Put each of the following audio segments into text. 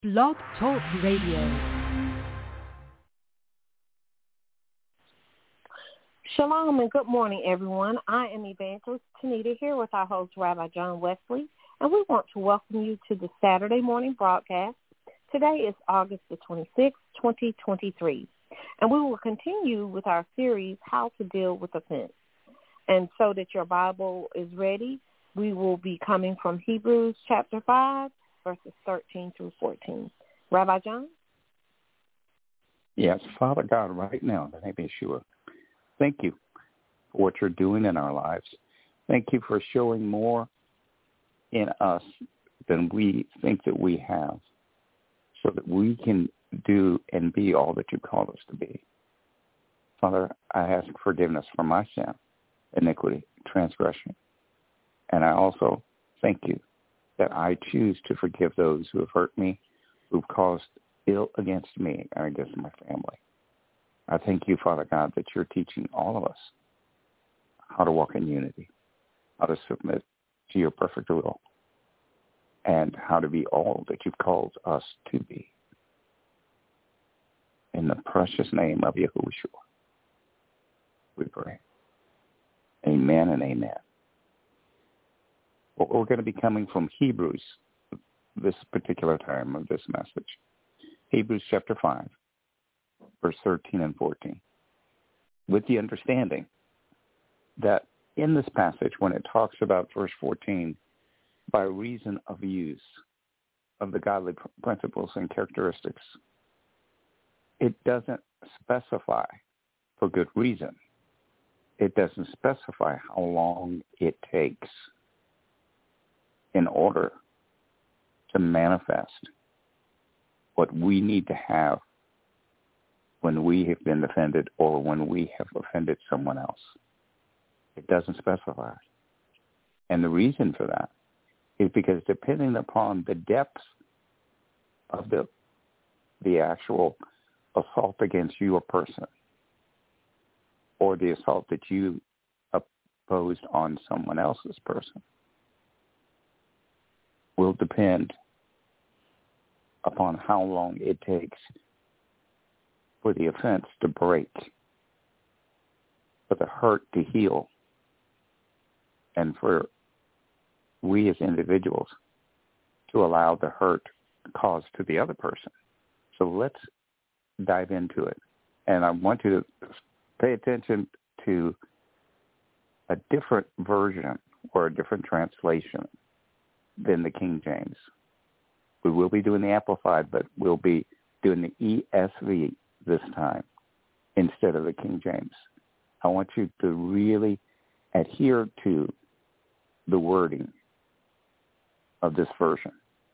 Blog Talk Radio. Shalom and good morning, everyone. I am Evangelist Tanita here with our host, Rabbi John Wesley, and we want to welcome you to the Saturday morning broadcast. Today is August the 26th, 2023, and we will continue with our series, How to Deal with Offense. And so that your Bible is ready, we will be coming from Hebrews chapter 5, verses 13 through 14. Rabbi John? Yes, Father God, right now, in the name of Yeshua, thank you for what you're doing in our lives. Thank you for showing more in us than we think that we have, so that we can do and be all that you called us to be. Father, I ask forgiveness for my sin, iniquity, transgression. And I also thank you that I choose to forgive those who have hurt me, who've caused ill against me and against my family. I thank you, Father God, that you're teaching all of us how to walk in unity, how to submit to your perfect will, and how to be all that you've called us to be. In the precious name of Yahushua, we pray. Amen and amen. Well, we're going to be coming from Hebrews this particular time of this message. Hebrews chapter 5, verse 13 and 14. With the understanding that in this passage, when it talks about verse 14, by reason of use of the godly principles and characteristics, it doesn't specify for good reason. It doesn't specify how long it takes in order to manifest what we need to have when we have been offended or when we have offended someone else. It doesn't specify. And the reason for that is because depending upon the depth of the actual assault against your person or the assault that you opposed on someone else's person will depend upon how long it takes for the offense to break, for the hurt to heal, and for we as individuals to allow the hurt caused to the other person. So let's dive into it. And I want you to pay attention to a different version or a different translation than the King James. We will be doing the Amplified, but we'll be doing the ESV this time instead of the King James. I want you to really adhere to the wording of this version.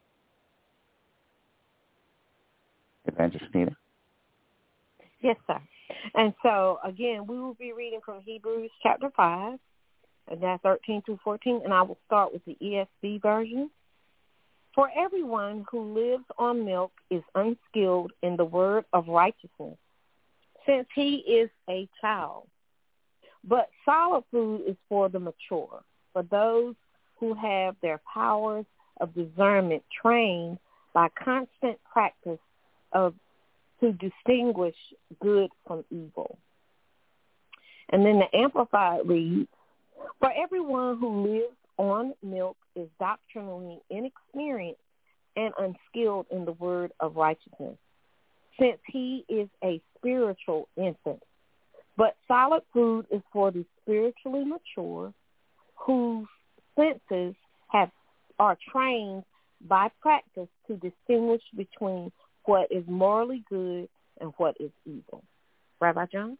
Evangelist Nina? Yes, sir. And so, again, we will be reading from Hebrews chapter 5, and that's 13 through 14, and I will start with the ESV version. For everyone who lives on milk is unskilled in the word of righteousness, since he is a child. But solid food is for the mature, for those who have their powers of discernment trained by constant practice to distinguish good from evil. And then the Amplified reads, for everyone who lives on milk is doctrinally inexperienced and unskilled in the word of righteousness, since he is a spiritual infant. But solid food is for the spiritually mature, whose senses are trained by practice to distinguish between what is morally good and what is evil. Rabbi John?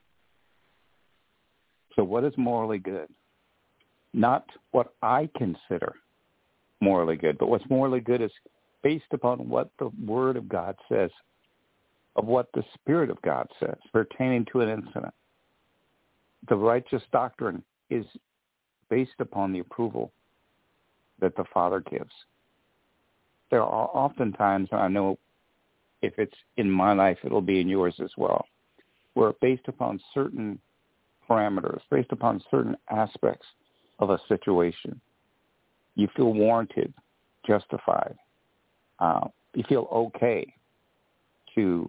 So what is morally good? Not what I consider morally good, but what's morally good is based upon what the Word of God says, of what the Spirit of God says pertaining to an incident. The righteous doctrine is based upon the approval that the Father gives. There are often times, and I know if it's in my life, it'll be in yours as well, where based upon certain parameters, based upon certain aspects of a situation, you feel warranted, justified, you feel okay to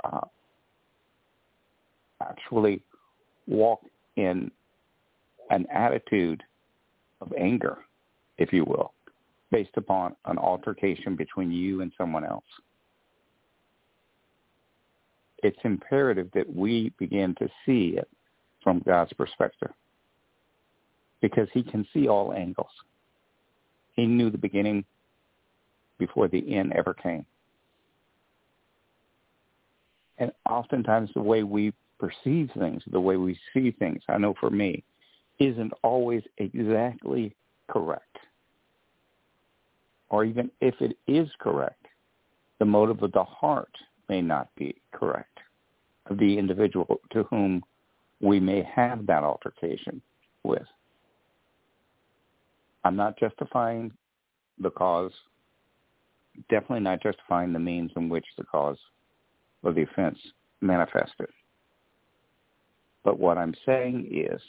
actually walk in an attitude of anger, if you will, based upon an altercation between you and someone else. It's imperative that we begin to see it from God's perspective, because he can see all angles. He knew the beginning before the end ever came. And oftentimes the way we perceive things, the way we see things, I know for me, isn't always exactly correct. Or even if it is correct, the motive of the heart may not be correct of the individual to whom we may have that altercation with. I'm not justifying the cause, definitely not justifying the means in which the cause of the offense manifested. But what I'm saying is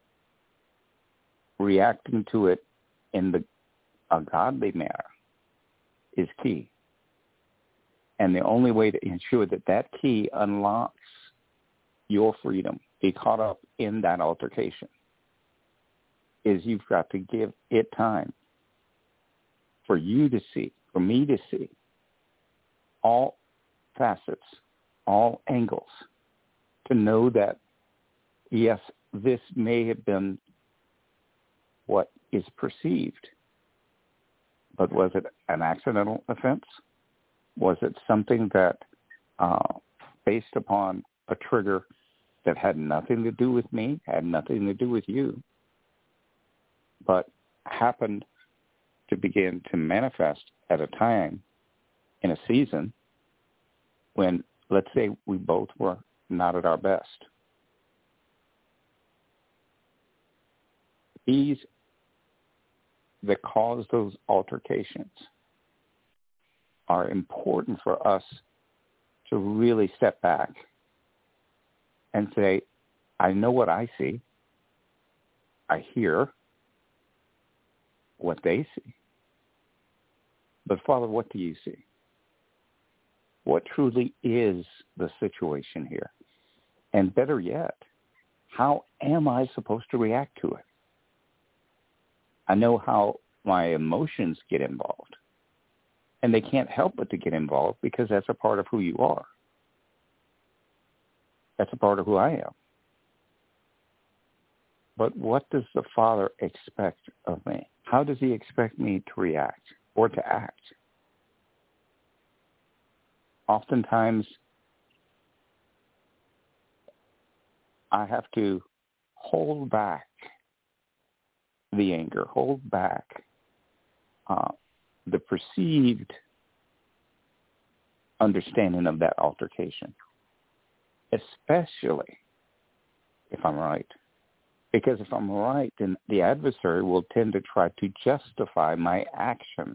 reacting to it in a godly manner is key. And the only way to ensure that that key unlocks your freedom, be caught up in that altercation, is you've got to give it time for you to see, for me to see, all facets, all angles, to know that, yes, this may have been what is perceived, but was it an accidental offense? Was it something that, based upon a trigger that had nothing to do with me, had nothing to do with you, but happened to begin to manifest at a time in a season when, let's say, we both were not at our best? These that cause those altercations are important for us to really step back and say, I know what I see. I hear what they see. But Father, what do you see? What truly is the situation here? And better yet, how am I supposed to react to it? I know how my emotions get involved. And they can't help but to get involved because that's a part of who you are. That's a part of who I am. But what does the Father expect of me? How does he expect me to react or to act? Oftentimes, I have to hold back the anger, hold back the perceived understanding of that altercation, especially if I'm right. Because if I'm right, then the adversary will tend to try to justify my actions.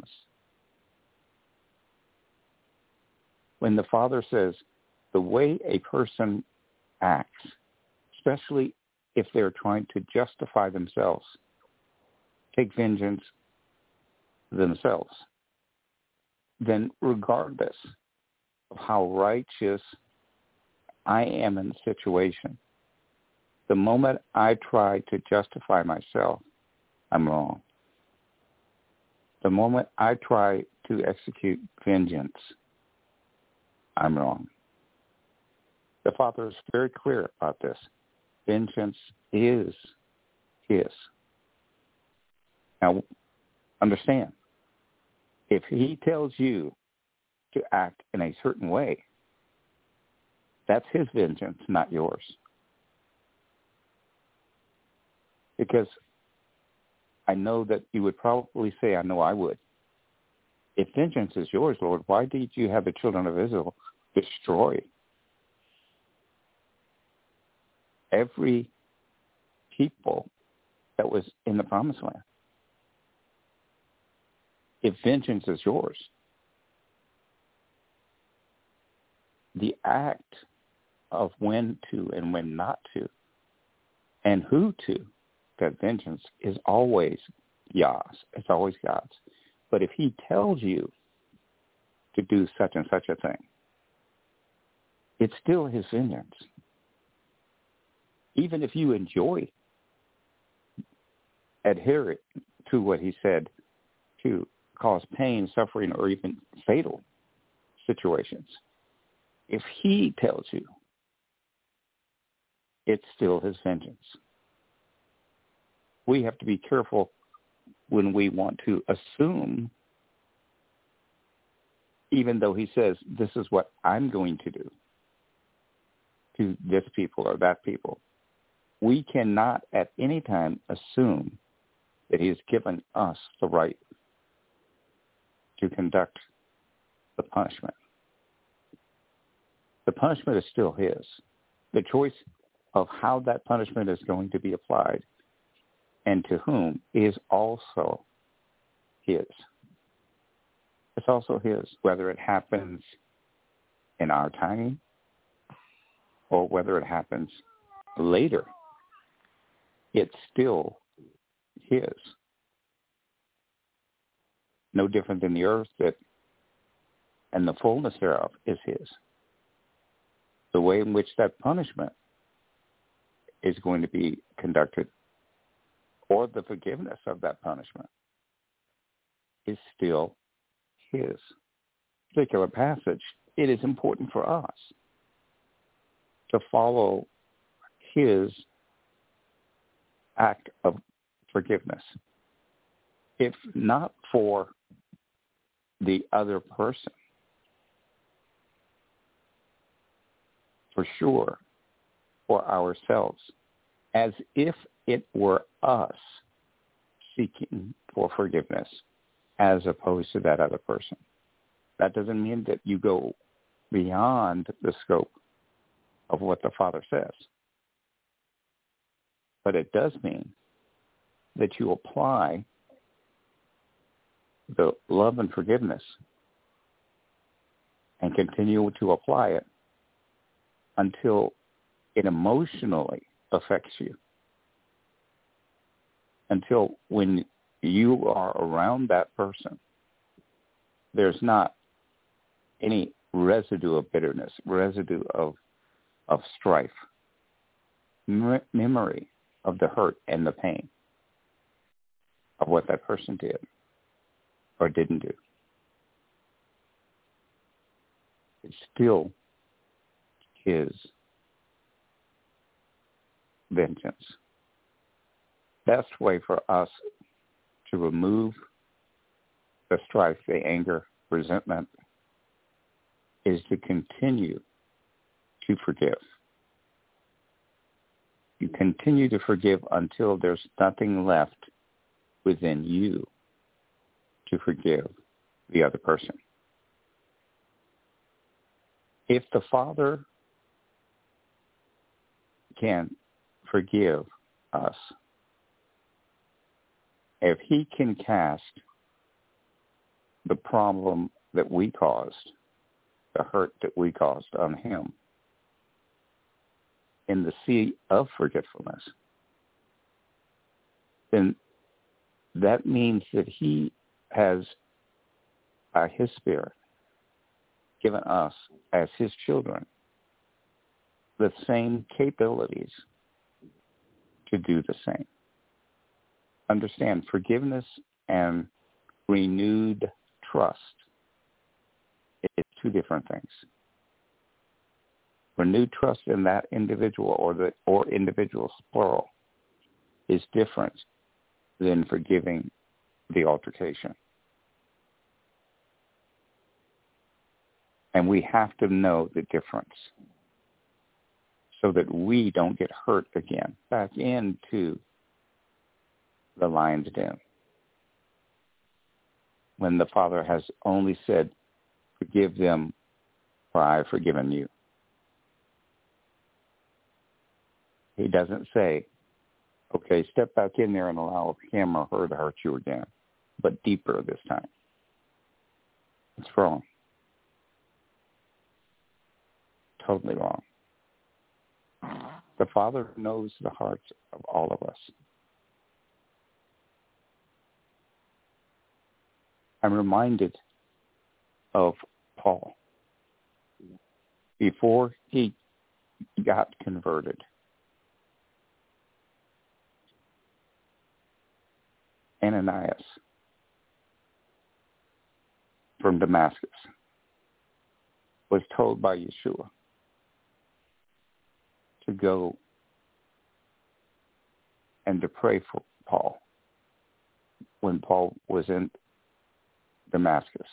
When the Father says the way a person acts, especially if they're trying to justify themselves, take vengeance themselves, then regardless of how righteous I am in the situation, the moment I try to justify myself, I'm wrong. The moment I try to execute vengeance, I'm wrong. The Father is very clear about this. Vengeance is his. Now, understand, if he tells you to act in a certain way, that's his vengeance, not yours. Because I know that you would probably say, I know I would. If vengeance is yours, Lord, why did you have the children of Israel destroy every people that was in the promised land? If vengeance is yours, the act of when to and when not to and who to, that vengeance is always Yah's. It's always God's. But if he tells you to do such and such a thing. It's still his vengeance. Even if you enjoy adhering to what he said to cause pain, suffering, or even fatal situations, if he tells you, it's still his vengeance. We have to be careful when we want to assume, even though he says, this is what I'm going to do to this people or that people. We cannot at any time assume that he has given us the right to conduct the punishment. The punishment is still his. The choice of how that punishment is going to be applied and to whom is also his. It's also his, whether it happens in our timing or whether it happens later. It's still his. No different than the earth that and the fullness thereof is his. The way in which that punishment is going to be conducted or the forgiveness of that punishment is still his. Particular passage, it is important for us to follow his act of forgiveness. If not for the other person, for sure, for ourselves, as if it were us seeking for forgiveness as opposed to that other person. That doesn't mean that you go beyond the scope of what the Father says. But it does mean that you apply the love and forgiveness and continue to apply it until it emotionally affects you. Until when you are around that person, there's not any residue of bitterness, residue of strife, memory of the hurt and the pain of what that person did or didn't do. It's still his vengeance. Best way for us to remove the strife, the anger, resentment, is to continue to forgive. You continue to forgive until there's nothing left within you to forgive the other person. If the Father can forgive us, if he can cast the problem that we caused, the hurt that we caused on him, in the sea of forgetfulness, then that means that he has, by his Spirit, given us as his children the same capabilities to do the same. Understand, forgiveness and renewed trust is two different things. Renewed trust in that individual or individuals, plural, is different than forgiving the altercation. And we have to know the difference so that we don't get hurt again, back into the lion's den. When the Father has only said, forgive them for I have forgiven you. He doesn't say, okay, step back in there and allow him or her to hurt you again, but deeper this time. It's wrong. Totally wrong. The Father knows the hearts of all of us. I'm reminded of Paul before he got converted. Ananias from Damascus was told by Yeshua to go and to pray for Paul when Paul was in Damascus.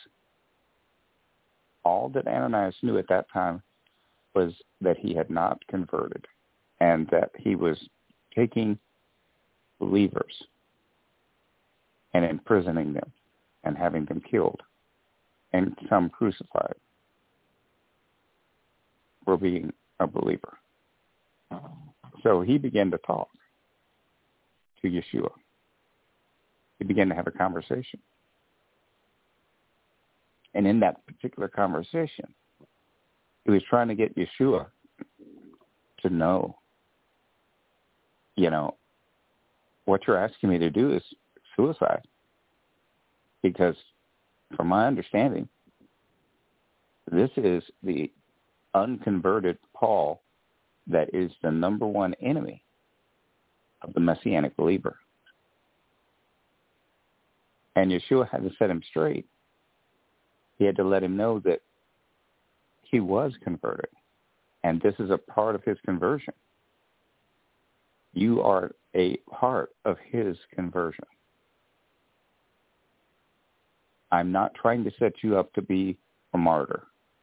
All that Ananias knew at that time was that he had not converted and that he was taking believers and imprisoning them and having them killed and some crucified for being a believer. So he began to talk to Yeshua. He began to have a conversation. And in that particular conversation, he was trying to get Yeshua to know, what you're asking me to do is suicide. Because from my understanding, this is the unconverted Paul that is the number one enemy of the Messianic believer. And Yeshua had to set him straight. He had to let him know that he was converted. And this is a part of his conversion. You are a part of his conversion. I'm not trying to set you up to be a martyr.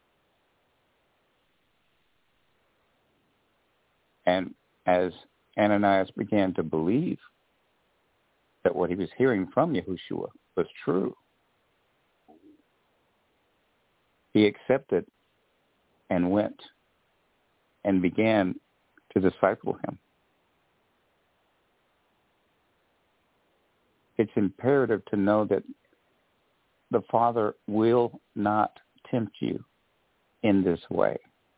And as Ananias began to believe that what he was hearing from Yahushua was true, he accepted and went and began to disciple him. It's imperative to know that the Father will not tempt you in this way.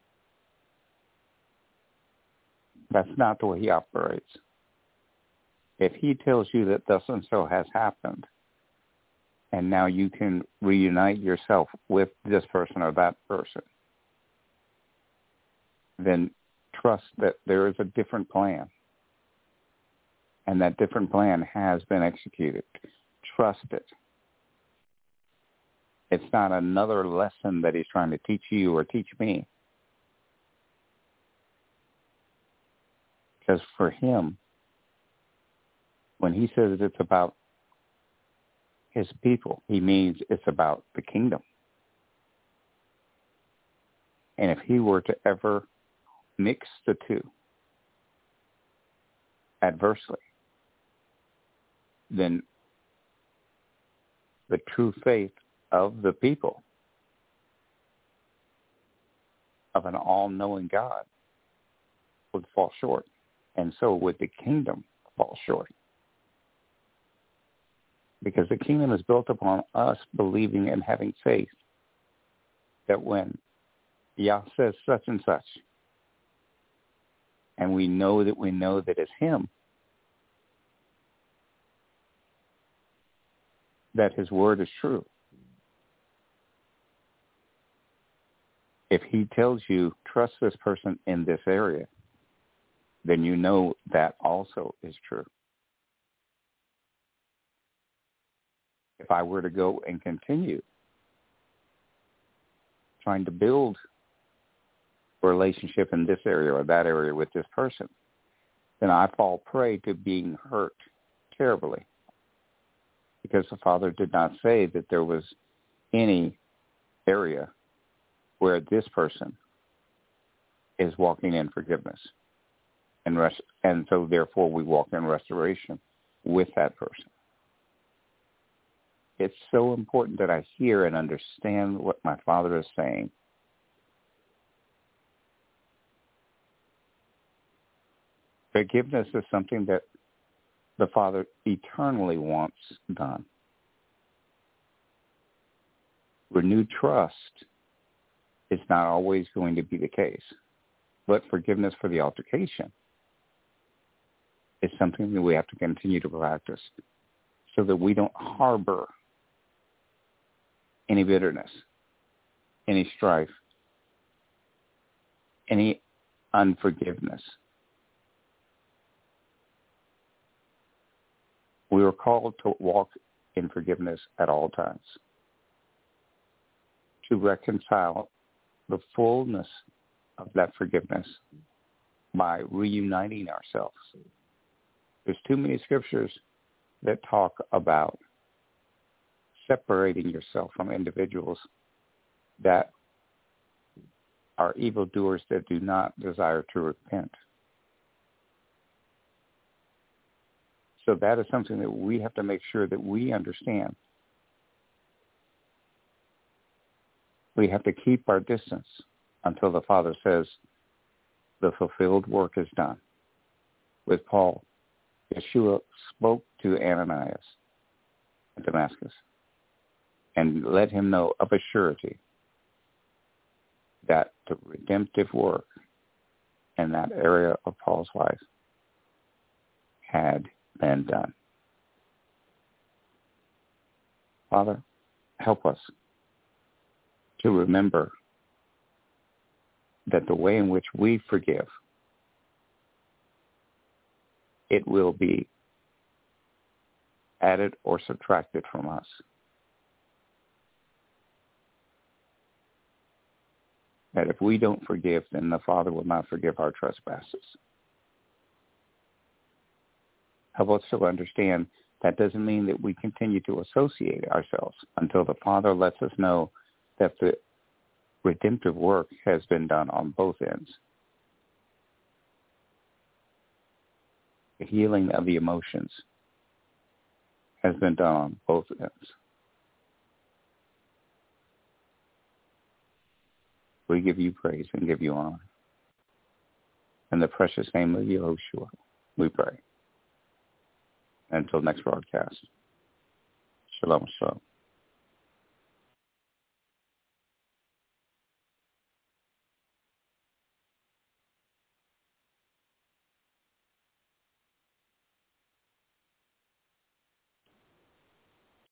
That's not the way he operates. If he tells you that thus and so has happened, and now you can reunite yourself with this person or that person, then trust that there is a different plan. And that different plan has been executed. Trust it. It's not another lesson that he's trying to teach you or teach me. Because for him, when he says it's about his people, he means it's about the kingdom. And if he were to ever mix the two adversely, then the true faith of the people of an all-knowing God would fall short. And so would the kingdom fall short. Because the kingdom is built upon us believing and having faith that when Yah says such and such, and we know that it's him, that his word is true. If he tells you, trust this person in this area, then you know that also is true. If I were to go and continue trying to build a relationship in this area or that area with this person, then I fall prey to being hurt terribly. Because the Father did not say that there was any area where this person is walking in forgiveness. And so therefore we walk in restoration with that person. It's so important that I hear and understand what my Father is saying. Forgiveness is something that the Father eternally wants done. Renewed trust is not always going to be the case, but forgiveness for the altercation is something that we have to continue to practice so that we don't harbor any bitterness any strife, any unforgiveness. We are called to walk in forgiveness at all times, to reconcile the fullness of that forgiveness by reuniting ourselves. There's too many scriptures that talk about separating yourself from individuals that are evildoers that do not desire to repent. So that is something that we have to make sure that we understand. We have to keep our distance until the Father says the fulfilled work is done. With Paul, Yeshua spoke to Ananias at Damascus and let him know of a surety that the redemptive work in that area of Paul's life had been done. Father, help us to remember that the way in which we forgive, it will be added or subtracted from us. That if we don't forgive, then the Father will not forgive our trespasses. Help us to understand that doesn't mean that we continue to associate ourselves until the Father lets us know that the redemptive work has been done on both ends. The healing of the emotions has been done on both ends. We give you praise and give you honor. In the precious name of Yahushua, we pray. Until next broadcast. Shalom, shalom.